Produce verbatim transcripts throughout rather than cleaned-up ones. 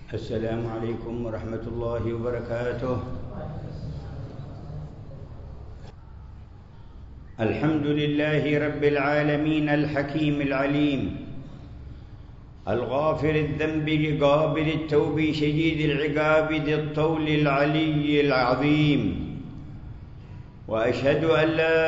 السلام عليكم ورحمة الله وبركاته. الحمد لله رب العالمين الحكيم العليم الغافر الذنب قابل التوب شديد العقاب ذي الطول العلي العظيم، وأشهد أن لا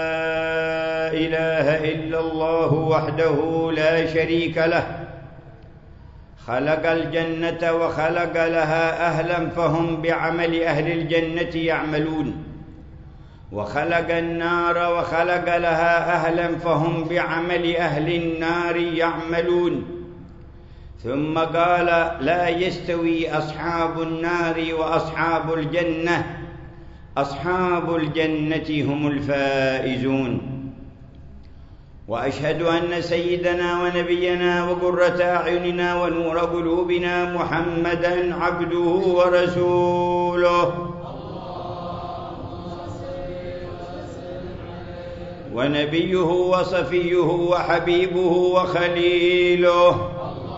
إله إلا الله وحده لا شريك له، خلق الجنة وخلق لها أهلا فهم بعمل أهل الجنة يعملون، وخلق النار وخلق لها أهلا فهم بعمل أهل النار يعملون. ثم قال: لا يستوي أصحاب النار وأصحاب الجنة، أصحاب الجنة هم الفائزون. وأشهد أن سيدنا ونبينا وقرة أعيننا ونور قلوبنا محمدًا عبده ورسوله، ونبيه وصفيه وحبيبه وخليله،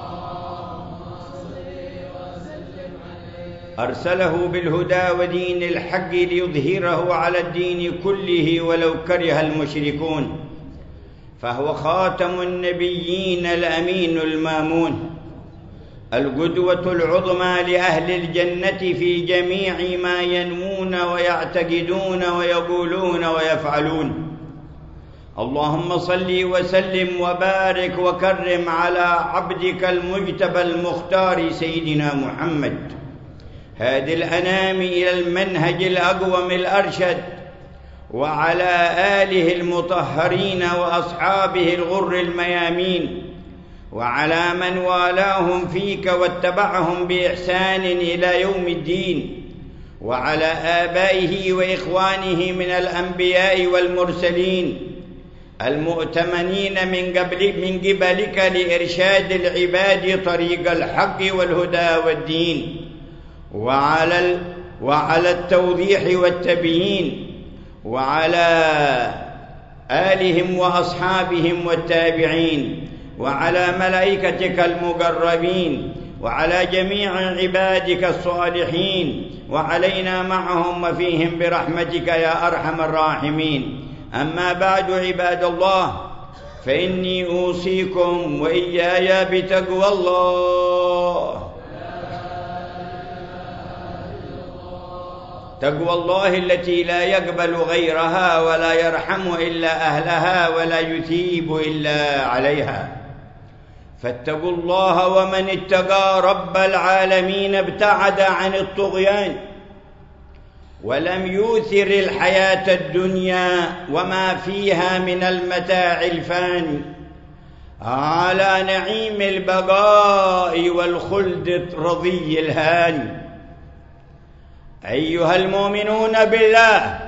أرسله بالهدى ودين الحق ليظهره على الدين كله ولو كره المشركون، فهو خاتم النبيين الأمين المامون، القدوة العظمى لأهل الجنة في جميع ما ينمون ويعتقدون ويقولون ويفعلون. اللهم صل وسلم وبارك وكرم على عبدك المجتبى المختار سيدنا محمد، هادي الأنام إلى المنهج الأقوم الأرشد، وعلى آله المطهرين وأصحابه الغر الميامين، وعلى من والاهم فيك واتبعهم بإحسان إلى يوم الدين، وعلى آبائه وإخوانه من الأنبياء والمرسلين المؤتمنين من قبل من قبلك لإرشاد العباد طريق الحق والهدى والدين، وعلى وعلى التوضيح والتبيين، وعلى آلهم وأصحابهم والتابعين، وعلى ملائكتك المقربين، وعلى جميع عبادك الصالحين، وعلينا معهم وفيهم برحمتك يا أرحم الراحمين. أما بعد، عباد الله، فإني أوصيكم وإياي بتقوى الله، تقوى الله التي لا يقبل غيرها ولا يرحم إلا أهلها ولا يثيب إلا عليها. فاتقوا الله، ومن اتقى رب العالمين ابتعد عن الطغيان، ولم يؤثر الحياة الدنيا وما فيها من المتاع الفاني على نعيم البقاء والخلد الرضي الهاني. أيها المؤمنون بالله،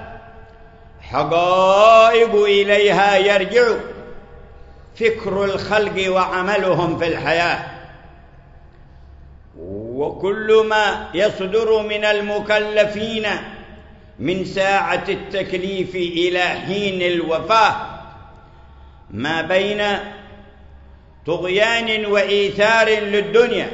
حقائق إليها يرجع فكر الخلق وعملهم في الحياة، وكل ما يصدر من المكلفين من ساعة التكليف إلى حين الوفاة ما بين طغيان وإيثار للدنيا،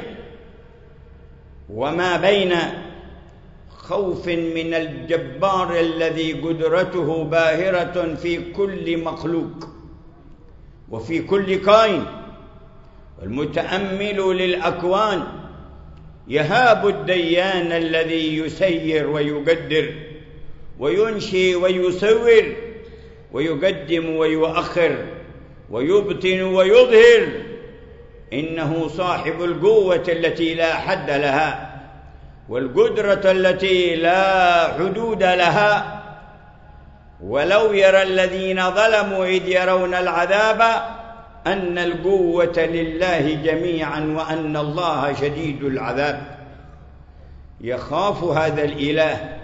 وما بين خوف من الجبار الذي قدرته باهرة في كل مخلوق وفي كل كائن، والمتأمل للأكوان يهاب الديان الذي يسير ويقدر وينشي ويصور ويقدم ويؤخر ويبطن ويظهر. إنه صاحب القوة التي لا حد لها، والقدرة التي لا حدود لها. ولو يرى الذين ظلموا إذ يرون العذاب أن القوة لله جميعا وأن الله شديد العذاب. يخاف هذا الإله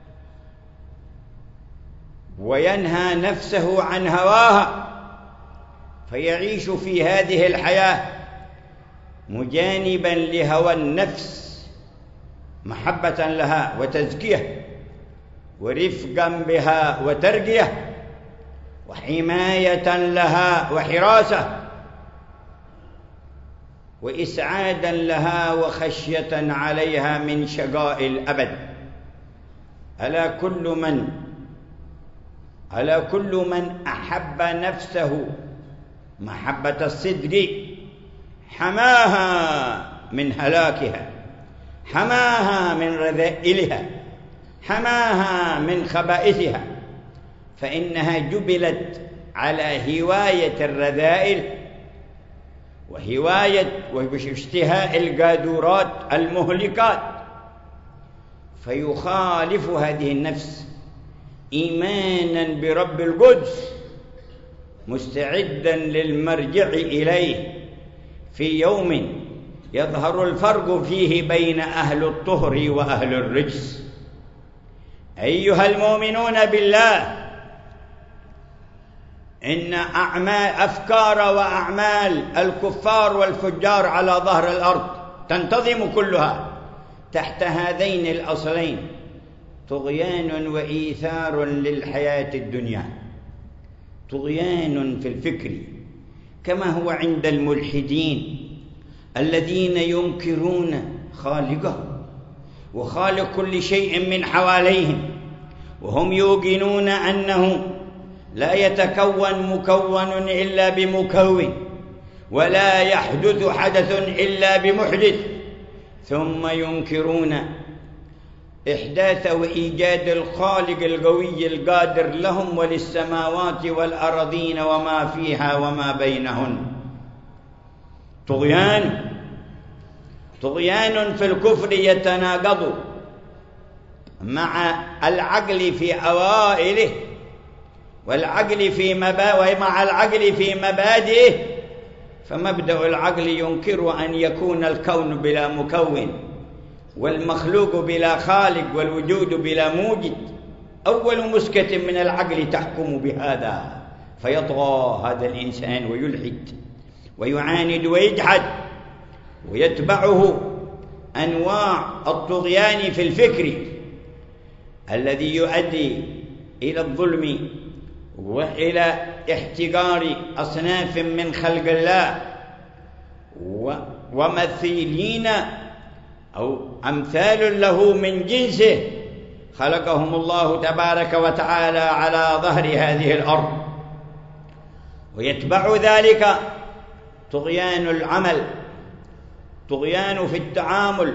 وينهى نفسه عن هواها، فيعيش في هذه الحياة مجانبا لهوى النفس، محبة لها وتزكية، ورفقا بها وترقية، وحماية لها وحراسة. وإسعادا لها وخشية عليها من شقاء الأبد. ألا كل من ألا كل من أحب نفسه محبة الصدق حماها من هلاكها، حماها من رذائلها، حماها من خبائثها، فإنها جبلت على هواية الرذائل وهواية واشتهاء القاذورات المهلكات، فيخالف هذه النفس إيمانا برب القدس مستعدا للمرجع إليه في يوم يظهر الفرق فيه بين أهل الطهر وأهل الرجس. أيها المؤمنون بالله، إن أعمال أفكار وأعمال الكفار والفجار على ظهر الأرض تنتظم كلها تحت هذين الأصلين: طغيان وإيثار للحياة الدنيا. طغيان في الفكر كما هو عند الملحدين الذين ينكرون خالقه وخالق كل شيء من حواليهم، وهم يوقنون أنه لا يتكون مكون إلا بمكون، ولا يحدث حدث إلا بمحدث، ثم ينكرون إحداث وإيجاد الخالق القوي القادر لهم وللسماوات والأرضين وما فيها وما بينهن. طغيان طغيان في الكفر يتناقض مع العقل في أوائله والعقل في مبا ومع العقل في مبادئه. فمبدأ العقل ينكر أن يكون الكون بلا مكون والمخلوق بلا خالق والوجود بلا موجد. أول مسكة من العقل تحكم بهذا، فيطغى هذا الإنسان ويلحد ويعاند ويجحد، ويتبعه أنواع الطغيان في الفكر الذي يؤدي إلى الظلم وإلى احتقار أصناف من خلق الله ومثيلين أو أمثال له من جنسه خلقهم الله تبارك وتعالى على ظهر هذه الأرض. ويتبع ذلك طغيان العمل، طغيان في التعامل،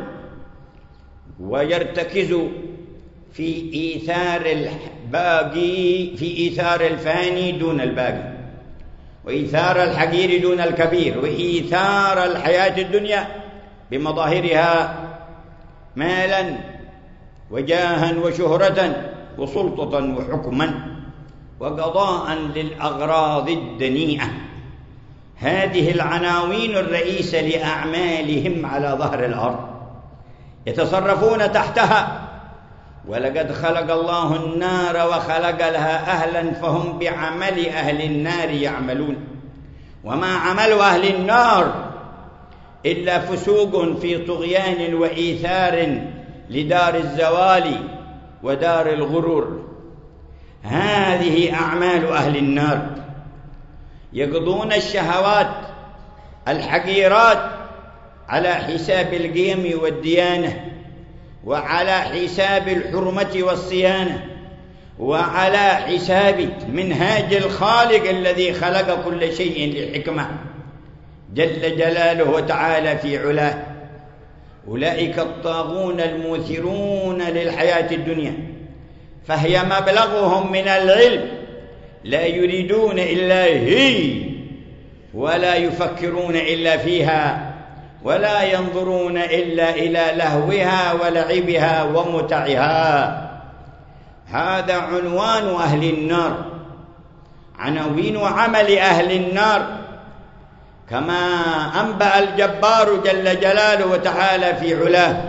ويرتكز في إيثار الباقي في إيثار الفاني دون الباقي، وإيثار الحقير دون الكبير، وإيثار الحياة الدنيا بمظاهرها مالا وجاها وشهرة وسلطة وحكما وقضاء للأغراض الدنيئة. هذه العناوين الرئيسة لأعمالهم على ظهر الأرض يتصرفون تحتها. ولقد خلق الله النار وخلق لها أهلا فهم بعمل أهل النار يعملون، وما عمل أهل النار إلا فسوق في طغيان وإيثار لدار الزوال ودار الغرور. هذه أعمال أهل النار، يقضون الشهوات الحقيرات على حساب القيم والديانة، وعلى حساب الحرمة والصيانة، وعلى حساب منهاج الخالق الذي خلق كل شيء لحكمة جل جلاله وتعالى في علاه. أولئك الطاغون الموثرون للحياة الدنيا، فهي مبلغهم من العلم، لا يريدون إلا هي، ولا يفكرون إلا فيها، ولا ينظرون إلا إلى لهوها ولعبها ومتعها. هذا عنوان أهل النار، عناوين عمل أهل النار، كما أنبأ الجبار جل جلاله وتعالى في علاه.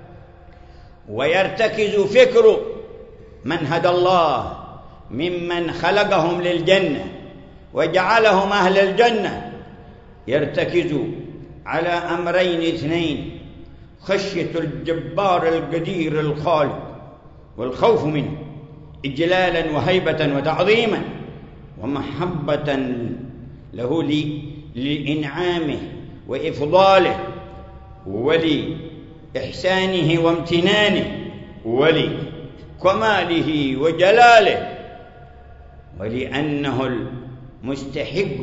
ويرتكز فكر من هدى الله ممن خلقهم للجنة وجعلهم أهل الجنة، يرتكز على أمرين اثنين: خشية الجبار القدير الخالق والخوف منه إجلالا وهيبة وتعظيما ومحبة له لإنعامه وإفضاله ولإحسانه وامتنانه ولكماله وجلاله، ولأنه المستحق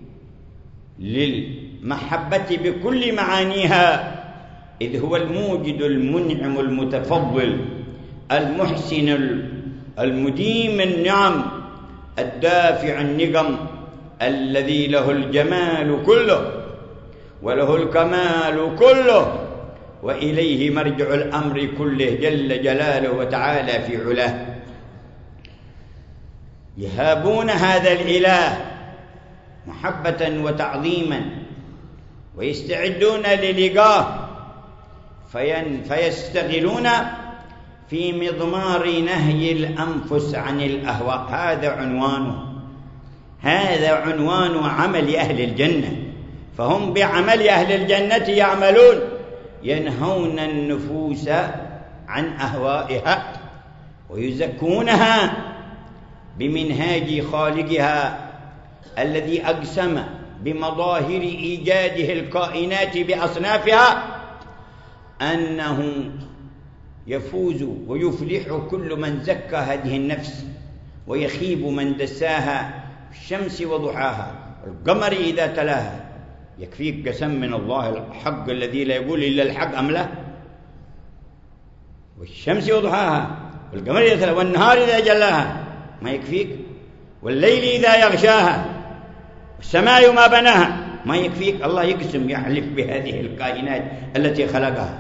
للمحبة بكل معانيها، إذ هو الموجد المنعم المتفضل المحسن المديم النعم الدافع النقم، الذي له الجمال كله وله الكمال كله، وإليه مرجع الأمر كله جل جلاله وتعالى في علاه. يهابون هذا الإله محبة وتعظيما ويستعدون للقاه، فيستغلون في مضمار نهي الأنفس عن الأهواء. هذا عنوانه، هذا عنوان عمل أهل الجنة، فهم بعمل أهل الجنة يعملون، ينهون النفوس عن أهوائها ويزكونها بمنهاج خالقها الذي أقسم بمظاهر إيجاده الكائنات بأصنافها أنه يفوز ويفلح كل من زكى هذه النفس، ويخيب من دساها في الشمس وضحاها، القمر إذا تلاها. يكفيك قسم من الله الحق الذي لا يقول إلا الحق أم لا؟ والشمس وضحاها، والقمر إذا تلاها، والنهار إذا جلاها، ما يكفيك؟ والليل إذا يغشاها، والسماء ما بناها، ما يكفيك؟ الله يقسم يحلف بهذه الكائنات التي خلقها،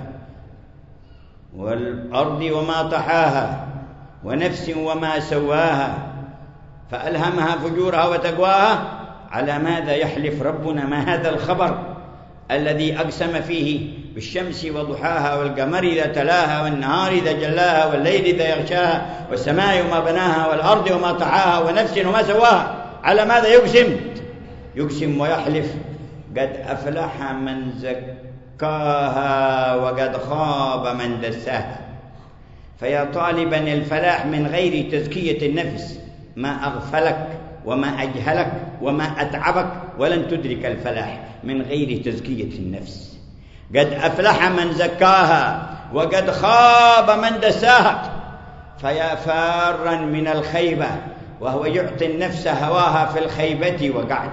والأرض وما طحاها، ونفس وما سواها، فألهمها فجورها وتقواها. على ماذا يحلف ربنا؟ ما هذا الخبر الذي أقسم فيه بالشمس وضحاها، والقمر إذا تلاها، والنهار إذا جلاها، والليل إذا يغشاها، والسماء وما بناها، والأرض وما طحاها، ونفس وما سواها. على ماذا يقسم؟ يقسم ويحلف قد أفلح من زكاها وقد خاب من دساها. فيا طالبا الفلاح من غير تزكية النفس، ما أغفلك وما أجهلك وما أتعبك، ولن تدرك الفلاح من غير تزكية النفس. قد أفلح من زكاها وقد خاب من دساها. فيا فارا من الخيبة، وهو يعطي النفس هواها في الخيبة وقعد،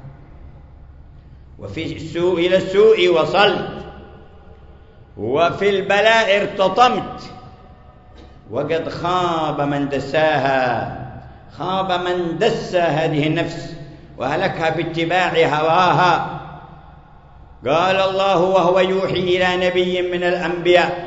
وفي السوء إلى السوء وصلت، وفي البلاء ارتطمت، وقد خاب من دساها. خاب من دس هذه النفس وهلكها باتباع هواها. قال الله وهو يوحي إلى نبي من الأنبياء: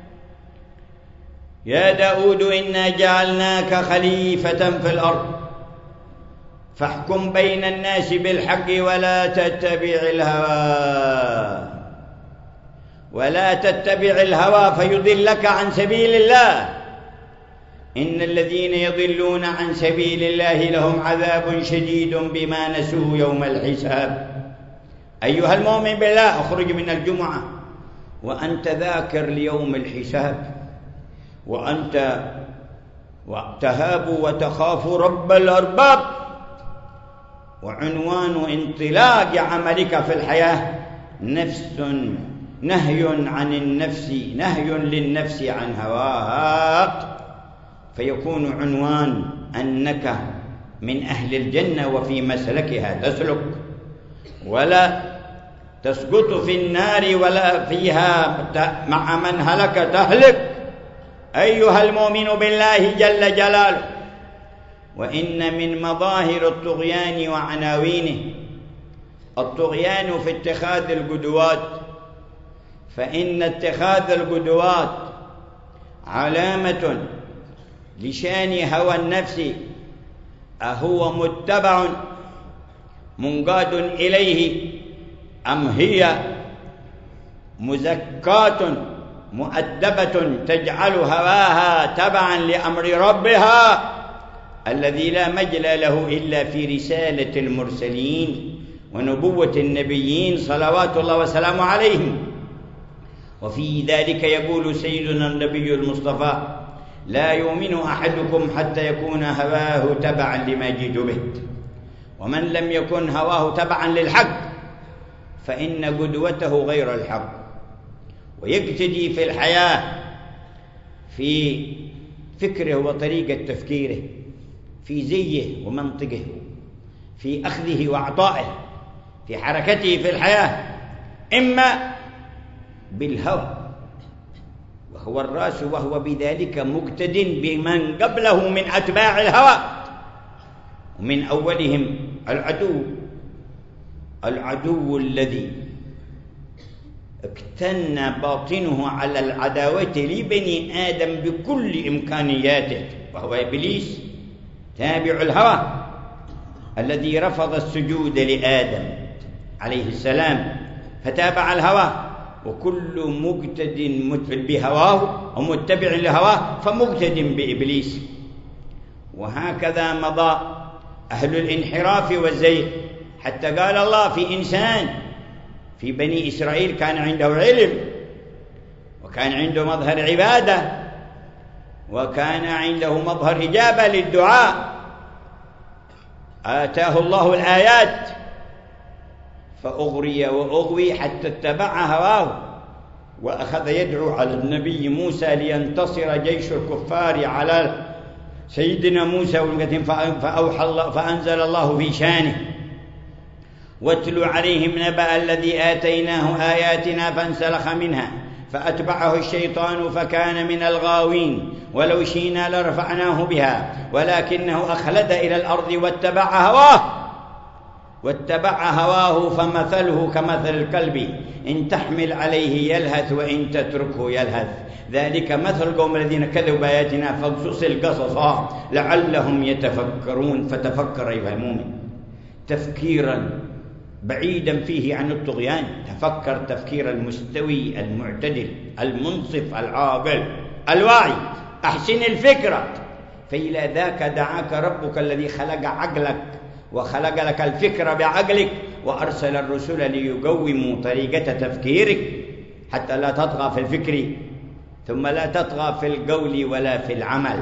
يا داود إنا جعلناك خليفة في الأرض فاحكم بين الناس بالحق ولا تتبع الهوى ولا تتبع الهوى فيضلك عن سبيل الله، إن الذين يضلون عن سبيل الله لهم عذاب شديد بما نسوا يوم الحساب. أيها المؤمن بالله، اخرج من الجمعة وأنت ذاكر ليوم الحساب، وأنت تهاب وتخاف رب الأرباب، وعنوان انطلاق عملك في الحياة نفس نهي عن النفس، نهي للنفس عن هواها، فيكون عنوان أنك من أهل الجنة وفي مسلكها تسلك، ولا تسقط في النار ولا فيها مع من هلك تهلك. أيها المؤمن بالله جل جلاله، وإن من مظاهر الطغيان وعناوينه الطغيان في اتخاذ القدوات، فإن اتخاذ القدوات علامة لشان هوى النفس، أهو متبع منقاد إليه أم هي مزكاة مؤدبة تجعل هواها تبعا لأمر ربها الذي لا مجل له إلا في رسالة المرسلين ونبوة النبيين صلوات الله وسلامه عليهم. وفي ذلك يقول سيدنا النبي المصطفى: لا يؤمن أحدكم حتى يكون هواه تبعا لما جئت به. ومن لم يكن هواه تبعا للحق فإن قدوته غير الحق، ويقتدي في الحياة في فكره وطريقة تفكيره، في زيه ومنطقه، في أخذه وعطائه، في حركته في الحياة، إما بالهوى وهو الرأس، وهو بذلك مقتد بمن قبله من أتباع الهوى، ومن أولهم العدو العدو الذي اكتن باطنه على العداوة لبني آدم بكل إمكانياته، وهو إبليس تابع الهوى الذي رفض السجود لآدم عليه السلام فتابع الهوى، وكل مقتد بهواه ومتبع لهواه فمقتد بإبليس. وهكذا مضى أهل الانحراف والزيغ، حتى قال الله في إنسان في بني إسرائيل كان عنده علم، وكان عنده مظهر عبادة، وكان عنده مظهر إجابة للدعاء، آتاه الله الآيات فأغري وأغوي حتى اتبع هواه، وأخذ يدعو على النبي موسى لينتصر جيش الكفار على سيدنا موسى، فأوحى الله فأنزل الله في شانه: واتل عليهم نبأ الذي آتيناه آياتنا فانسلخ منها فأتبعه الشيطان فكان من الغاوين، ولو شئنا لرفعناه بها ولكنه أخلد إلى الأرض واتبع هواه واتبع هواه فمثله كمثل الكلب إن تحمل عليه يلهث وإن تتركه يلهث، ذلك مثل القوم الذين كذبوا بآياتنا فاقصص القصص لعلهم يتفكرون. فتفكر أيها المؤمن تفكيرا بعيدا فيه عن الطغيان، تفكر تفكير المستوي المعتدل المنصف العاقل الواعي، أحسن الفكرة، فإلى ذاك دعاك ربك الذي خلق عقلك وخلق لك الفكرة بعقلك، وأرسل الرسل ليقوموا طريقة تفكيرك حتى لا تطغى في الفكر ثم لا تطغى في القول ولا في العمل،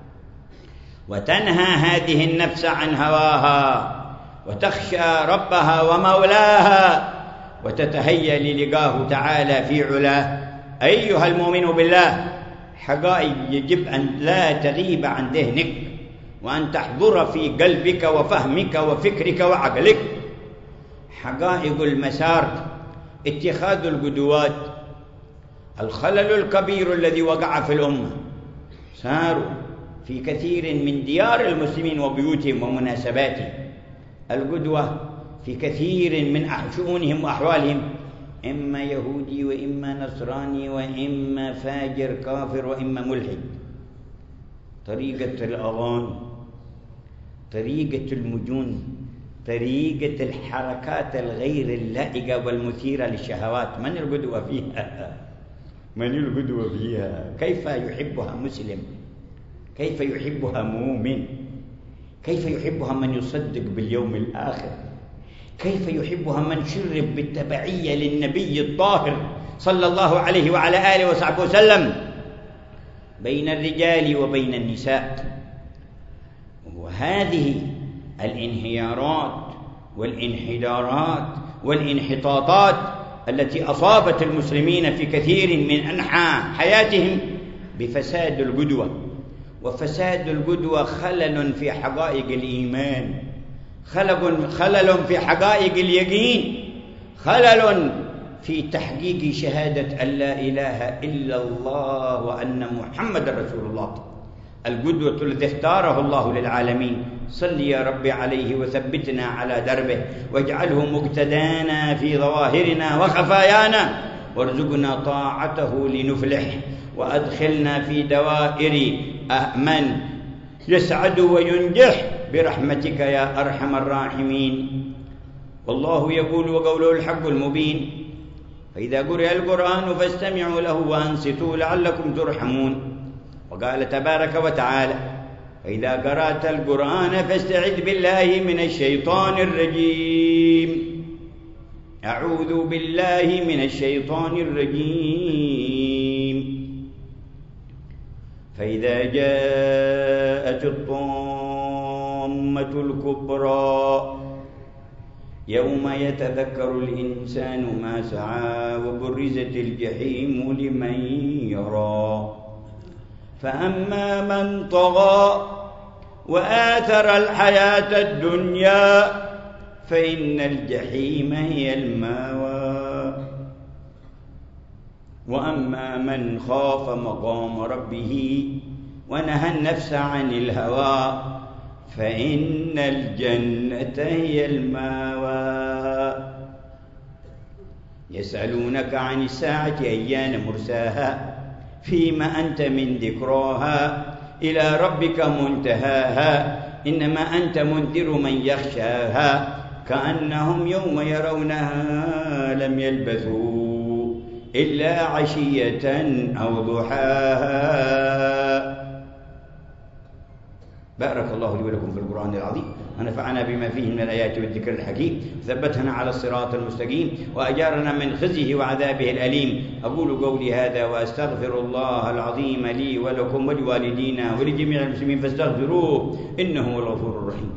وتنهى هذه النفس عن هواها وتخشى ربها ومولاها وتتهيأ للقاه تعالى في علاه. أيها المؤمن بالله، حقائق يجب أن لا تغيب عن ذهنك، وأن تحضر في قلبك وفهمك وفكرك وعقلك. حقائق المسار، اتخاذ القدوات. الخلل الكبير الذي وقع في الأمة، ساروا في كثير من ديار المسلمين وبيوتهم ومناسباتهم القدوة في كثير من شؤونهم وأحوالهم، إما يهودي وإما نصراني وإما فاجر كافر وإما ملحد. طريقة الأغاني، طريقة المجون، طريقة الحركات الغير اللائقة والمثيرة للشهوات، من القدوة فيها؟ من القدوة فيها؟ كيف يحبها مسلم؟ كيف يحبها مؤمن؟ كيف يحبها من يصدق باليوم الآخر؟ كيف يحبها من شرب بالتبعية للنبي الطاهر صلى الله عليه وعلى آله وصحبه وسلم بين الرجال وبين النساء؟ وهذه الانهيارات والانحدارات والانحطاطات التي أصابت المسلمين في كثير من أنحاء حياتهم بفساد القدوة. وفساد القدوة خلل في حقائق الإيمان، خلل في حقائق اليقين، خلل في تحقيق شهادة أن لا إله إلا الله وأن محمد رسول الله، القدوة الذي اختاره الله للعالمين. صل يا ربي عليه وثبتنا على دربه، واجعله مقتدانا في ظواهرنا وخفايانا، وارزقنا طاعته لنفلح، وأدخلنا في دوائر من يسعد وينجح برحمتك يا أرحم الراحمين. والله يقول وقوله الحق المبين: فإذا قرئ القرآن فاستمعوا له وأنصتوا لعلكم ترحمون. وقال تبارك وتعالى: فإذا قرأت القرآن فاستعذ بالله من الشيطان الرجيم. أعوذ بالله من الشيطان الرجيم. فإذا جاءت الطامة الكبرى يوم يتذكر الإنسان ما سعى وبرزت الجحيم لمن يرى فأما من طغى وآثر الحياة الدنيا فإن الجحيم هي المأوى وأما من خاف مقام ربه ونهى النفس عن الهوى فإن الجنة هي المأوى يسألونك عن الساعة أيان مرساها فيما أنت من ذكراها إلى ربك منتهاها إنما أنت منذر من يخشاها كأنهم يوم يرونها لم يلبثوا إلا عشية أو ضحاها. بارك الله لي ولكم في القرآن العظيم ونفعنا بما فيه من الآيات والذكر الحكيم ثبتنا على الصراط المستقيم وأجارنا من خزيه وعذابه الأليم. أقول قولي هذا وأستغفر الله العظيم لي ولكم ولوالدينا ولجميع المسلمين فاستغفروه إنه هو الغفور الرحيم.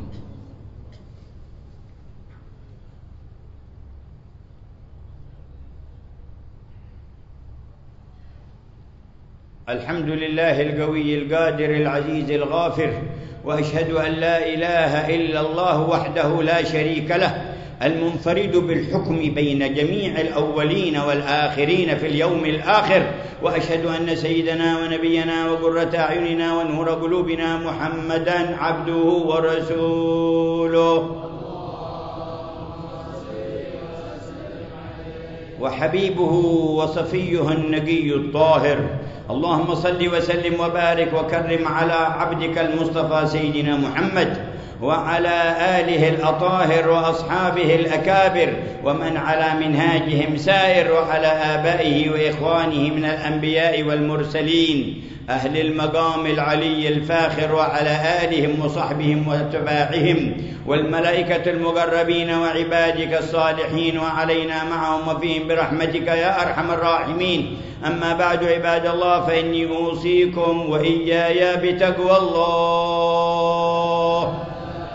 الحمد لله القوي القادر العزيز الغافر وأشهد أن لا إله إلا الله وحده لا شريك له المنفرد بالحكم بين جميع الأولين والآخرين في اليوم الآخر وأشهد أن سيدنا ونبينا وقرة أعيننا ونور قلوبنا محمدا عبده ورسوله وحبيبه وصفيه النقي الطاهر. اللهم صل وسلم وبارك وكرم على عبدك المصطفى سيدنا محمد وعلى آله الأطاهر وأصحابه الأكابر ومن على منهاجهم سائر وعلى آبائه وإخوانه من الأنبياء والمرسلين أهل المقام العلي الفاخر وعلى آلهم وصحبهم واتباعهم والملائكة المقربين وعبادك الصالحين وعلينا معهم وفيهم برحمتك يا أرحم الراحمين. أما بعد عباد الله فإني أوصيكم وإياي بتقوى الله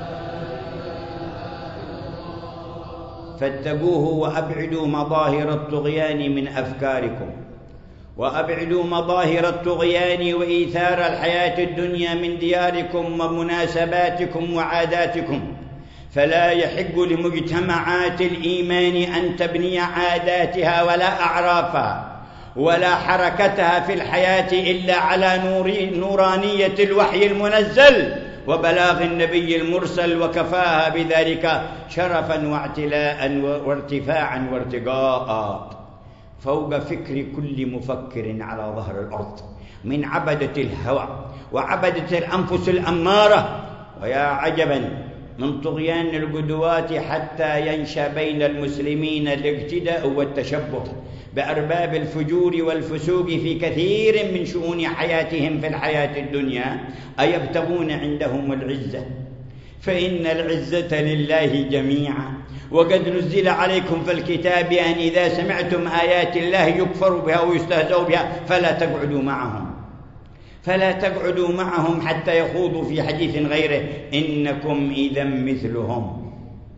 فاتقوه وأبعدوا مظاهر الطغيان من أفكاركم وأبعدوا مظاهر الطغيان وإيثار الحياة الدنيا من دياركم ومناسباتكم وعاداتكم فلا يحق لمجتمعات الإيمان أن تبني عاداتها ولا أعرافها ولا حركتها في الحياة إلا على نور نورانية الوحي المنزل وبلاغ النبي المرسل وكفاها بذلك شرفا واعتلاء وارتفاعا وارتقاء فوق فكر كل مفكر على ظهر الأرض من عبدة الهوى وعبدة الأنفس الأمارة. ويا عجبا من طغيان القدوات حتى ينشأ بين المسلمين الاقتداء والتشبه بأرباب الفجور والفسوق في كثير من شؤون حياتهم في الحياة الدنيا أيبتغون عندهم العزة فإن العزة لله جميعا وقد نزل عليكم في الكتاب أن إذا سمعتم آيات الله يكفر بها ويستهزأ بها فلا تقعدوا معهم فلا تقعدوا معهم حتى يخوضوا في حديث غيره إنكم إذا مثلهم.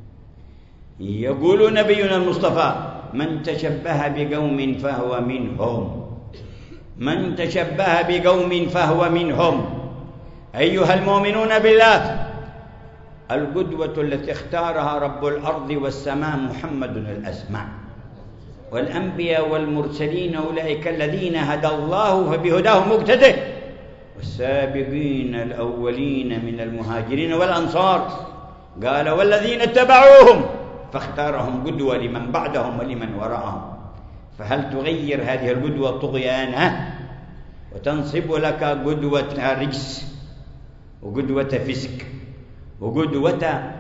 يقول نبينا المصطفى من تشبه بقوم فهو منهم من تشبه بقوم فهو منهم. أيها المؤمنون بالله القدوة التي اختارها رب الأرض والسماء محمد الأسماء والأنبياء والمرسلين أولئك الذين هدى الله فبهداه مقتده والسابقين الأولين من المهاجرين والأنصار قال والذين اتبعوهم فاختارهم قدوة لمن بعدهم ولمن وراءهم. فهل تغير هذه القدوة طغيانها وتنصب لك قدوة رجس وقدوة فسق وقدوة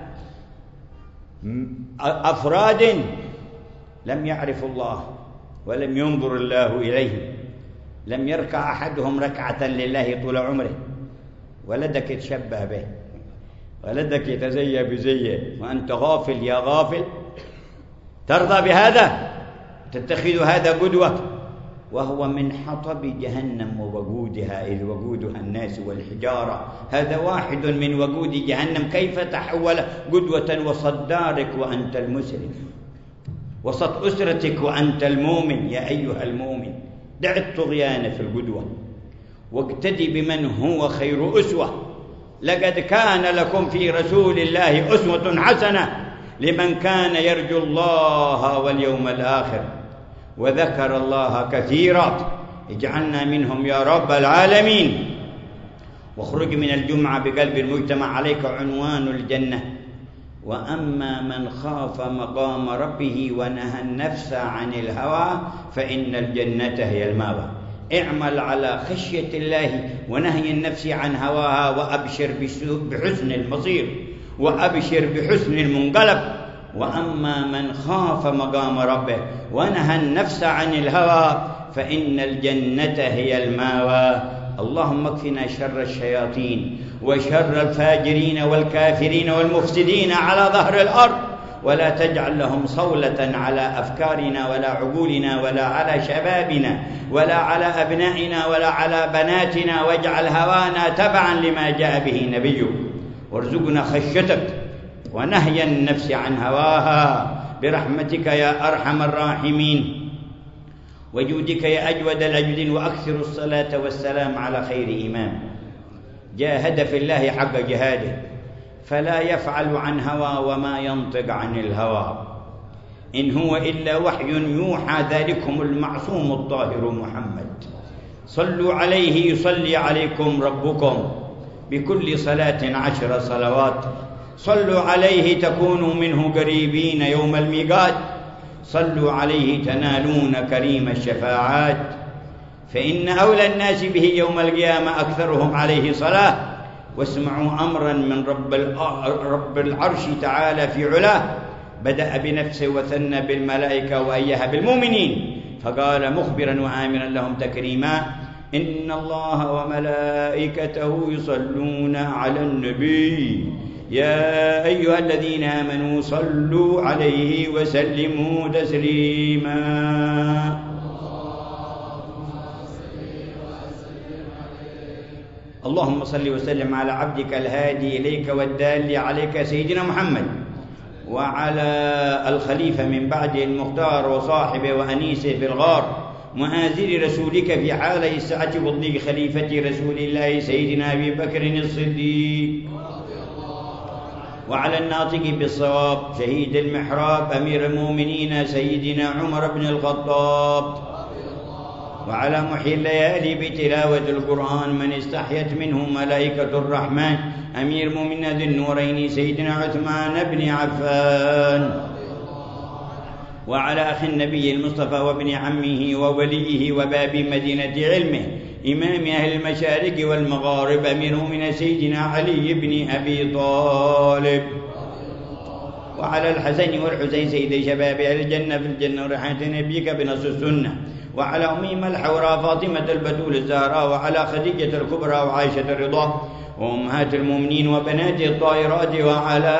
أفراد لم يعرفوا الله ولم ينظر الله إليه لم يركع أحدهم ركعة لله طول عمره ولدك يتشبه به ولدك يتزيى بزيه وأنت غافل يا غافل ترضى بهذا تتخذ هذا قدوة وهو من حطب جهنم ووقودها، إذ وقودها الناس والحجارة. هذا واحد من وقود جهنم. كيف تحول قدوة وسط دارك وأنت المسلم، وسط أسرتك وأنت المؤمن؟ يا أيها المؤمن، دع الطغيان في القدوة واقتدي بمن هو خير أسوة. لقد كان لكم في رسول الله أسوة حسنة لمن كان يرجو الله واليوم الآخر وذكر الله كثيرا. اجعلنا منهم يا رب العالمين. واخرج من الجمعة بقلب المجتمع عليك عنوان الجنة: وأما من خاف مقام ربه ونهى النفس عن الهوى فإن الجنة هي المأوى. اعمل على خشية الله ونهي النفس عن هواها، وأبشر بحسن المصير، وأبشر بحسن المنقلب. وأما من خاف مقام ربه ونهى النفس عن الهوى فإن الجنة هي المأوى. اللهم اكفنا شر الشياطين وشر الفاجرين والكافرين والمفسدين على ظهر الأرض، ولا تجعل لهم صولة على أفكارنا ولا عقولنا ولا على شبابنا ولا على أبنائنا ولا على بناتنا، واجعل هوانا تبعا لما جاء به نبيك. وارزقنا خشيتك ونهي النفس عن هواها برحمتك يا أرحم الراحمين، وجودك يا أجود الأجودين. وأكثر الصلاة والسلام على خير إمام جاهد في الله حق جهاده، فلا يفعل عن هوى وما ينطق عن الهوى، إن هو إلا وحي يوحى. ذلكم المعصوم الطاهر محمد. صلوا عليه يصلي عليكم ربكم بكل صلاة عشر صلوات. صلوا عليه تكونوا منه قريبين يوم الميقات. صلوا عليه تنالون كريم الشفاعات، فإن أولى الناس به يوم القيامة أكثرهم عليه صلاة. واسمعوا أمرا من رب, رب العرش تعالى في علاه، بدأ بنفسه وثنى بالملائكة وأيها بالمؤمنين، فقال مخبرا وآمرا لهم تكريما: إن الله وملائكته يصلون على النبي يا أيها الذين آمنوا صلوا عليه وسلموا تسليما. اللهم صل وسلم على عبدك الهادي إليك والدال عليك سيدنا محمد، وعلى الخليفة من بعده المختار وصاحبه وأنيسه في الغار، مآزر رسولك في حال السعة والضيق، خليفة رسول الله سيدنا أبي بكر الصديق، وعلى الناطق بالصواب شهيد المحراب أمير المؤمنين سيدنا عمر بن الخطاب، وعلى محيي الليالي بتلاوة القرآن من استحيت منه ملائكة الرحمن أمير المؤمنين ذي النورين سيدنا عثمان بن عفان، وعلى أخي النبي المصطفى وابن عمه ووليه وباب مدينة علمه إمام أهل المشارق والمغارب أمير المؤمنين سيدنا علي بن أبي طالب، وعلى الحسن والحسين سيد شباب أهل الجنة في الجنة وريحانة نبيك بنص السنة، وعلى أميم الحوراء فاطمة البتول الزهراء، وعلى خديجة الكبرى وعائشة الرضا وأمهات المؤمنين وبنات الطاهرات، وعلى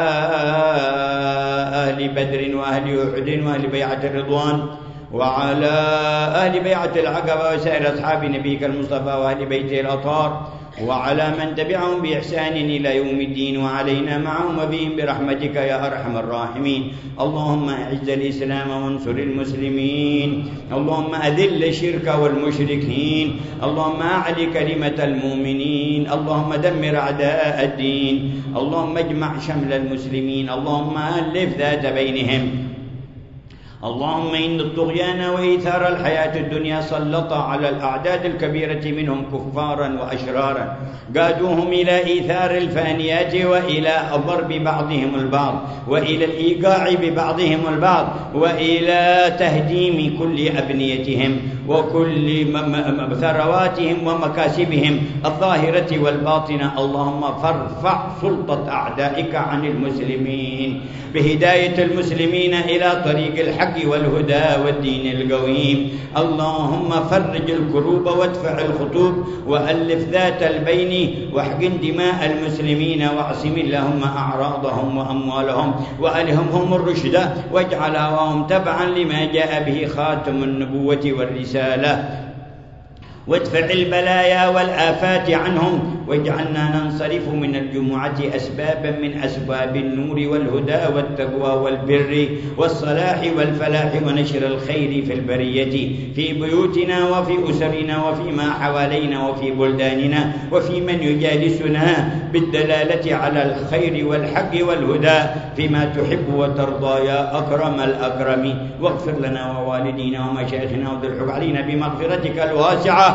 أهل بدر وأهل أحد وأهل بيعة الرضوان، وعلى أهل بيعة العقبة وسائر أصحاب نبيك المصطفى وأهل بيته الأطهار، وعلى من تبعهم بإحسان إلى يوم الدين، وعلينا معهم وبهم برحمتك يا أرحم الراحمين. اللهم أعز الإسلام وانصر المسلمين، اللهم أذل الشرك والمشركين، اللهم أعلي كلمة المؤمنين، اللهم دمر أعداء الدين، اللهم اجمع شمل المسلمين، اللهم ألف ذات بينهم. اللهم إن الطغيان وإيثار الحياة الدنيا سلط على الأعداد الكبيرة منهم كفارا وأشرارا، قادوهم إلى إيثار الفانيات وإلى ضرب بعضهم البعض وإلى الإيقاع ببعضهم البعض وإلى تهديم كل أبنيتهم وكل ثرواتهم ومكاسبهم الظاهرة والباطنة. اللهم فارفع سلطة أعدائك عن المسلمين بهداية المسلمين إلى طريق الحق والهدى والدين القويم. اللهم فرج الكروب وادفع الخطوب وألف ذات البين واحقن دماء المسلمين واعصم اللهم أعراضهم وأموالهم وألهمهم الرشد واجعل هواهم تبعا لما جاء به خاتم النبوة والرسالة الرسالة، وادفع البلايا والآفات عنهم، واجعلنا ننصرف من الجمعة أسبابا من أسباب النور والهدى والتقوى والبر والصلاح والفلاح ونشر الخير في البرية، في بيوتنا وفي أسرنا وفيما حوالينا وفي بلداننا وفي من يجالسنا، بالدلالة على الخير والحق والهدى فيما تحب وترضى يا أكرم الأكرمين. واغفر لنا ووالدينا ومشايخنا وذل علينا بمغفرتك الواسعة،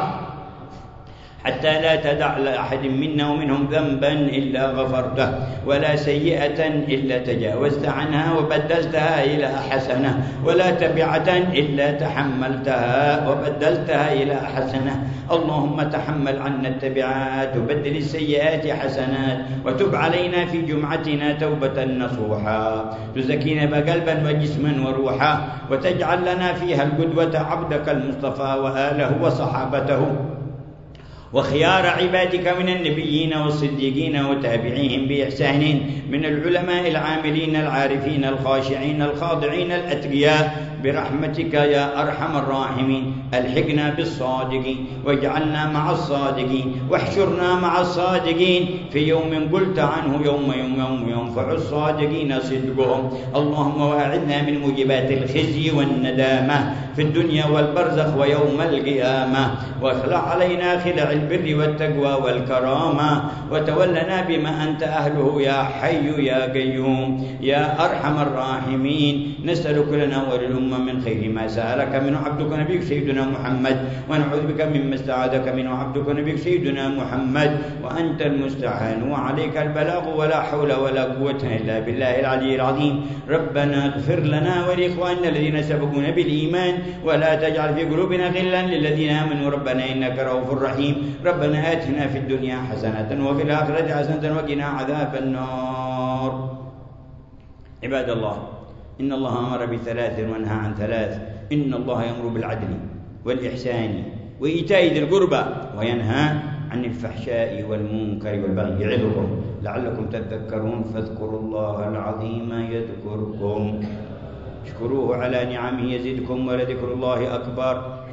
حتى لا تدع لأحد منا ومنهم ذنبا إلا غفرته، ولا سيئة إلا تجاوزت عنها وبدلتها إلى حسنة، ولا تبعة إلا تحملتها وبدلتها إلى حسنة. اللهم تحمل عنا التبعات وبدل السيئات حسنات، وتب علينا في جمعتنا توبة نصوحا تزكينا بقلبا وجسما وروحا، وتجعل لنا فيها القدوة عبدك المصطفى وآله وصحابته وخيار عبادك من النبيين والصديقين وتابعيهم بإحسان، من العلماء العاملين العارفين الخاشعين الخاضعين الأتقياء برحمتك يا أرحم الراحمين. ألحقنا بالصادقين واجعلنا مع الصادقين، واحشرنا مع الصادقين في يوم قلت عنه يوم يوم يوم ينفع الصادقين صدقهم. اللهم واعذنا من موجبات الخزي والندامة في الدنيا والبرزخ ويوم القيامة، واخلع علينا خلع البر والتقوى والكرامة، وتولنا بما أنت أهله يا حي يا قيوم يا أرحم الراحمين. نسألك لنا وللأمة من خير ما سألك منه عبدك نبيك سيدنا محمد، ونعوذ بك مما استعاذك منه عبدك نبيك سيدنا محمد، وأنت المستعان وعليك البلاغ، ولا حول ولا قوة إلا بالله العلي العظيم. ربنا اغفر لنا ولإخواننا الذين سبقونا بالإيمان، ولا تجعل في قلوبنا غلا للذين آمنوا ربنا إنك رؤوف رحيم. ربنا آتنا في الدنيا حسنة وفي الآخرة حسنة وقنا عذاب النار. عباد الله، إن الله أمر بثلاث ونهى عن ثلاث. إن الله يأمر بالعدل والإحسان وإيتاء ذي القربى وينهى عن الفحشاء والمنكر والبغي يعظكم لعلكم تذكرون. فاذكروا الله العظيم يذكركم، اشكروه على نعمه يزدكم، ولذكر الله أكبر.